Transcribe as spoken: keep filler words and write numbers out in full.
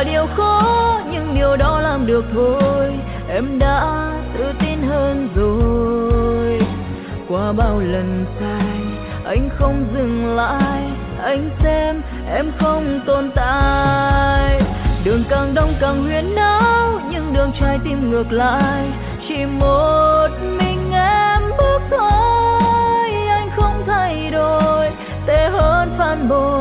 là điều khó, nhưng điều đó làm được thôi. Em đã tự tin hơn rồi. Qua bao lần sai, anh không dừng lại. Anh xem em không tồn tại. Đường càng đông càng huyên náo, nhưng đường trái tim ngược lại. Chỉ một mình em bước thôi. Anh không thay đổi, tệ hơn phản bội.